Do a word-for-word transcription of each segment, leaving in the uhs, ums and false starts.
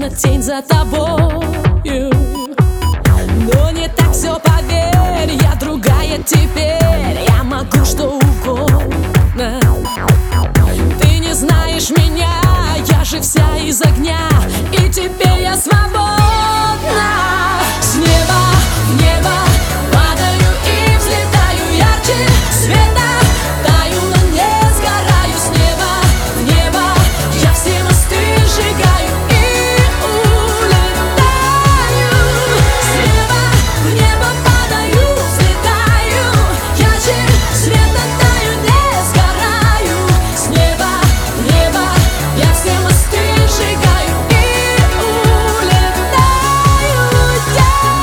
словно тень за тобою. Но не так все, поверь, я другая теперь. Я могу что угодно. Ты не знаешь меня, я же вся из огня, и теперь я свободна. С неба в небо падаю и взлетаю ярче света. Таю, но не сгораю. С неба в небо я все мосты сжигаю и улетаю. С неба в небо падаю, взлетаю ярче света. Таю, не сгораю. С неба в небо я все мосты сжигаю и улетаю, yeah.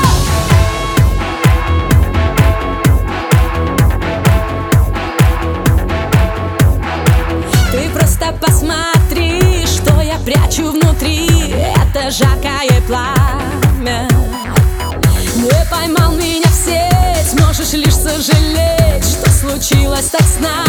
Ты просто посмотри, что я прячу внутри. Это жаркое пламя. Не поймал меня в сеть, можешь лишь сожалеть, что случилось так с нами.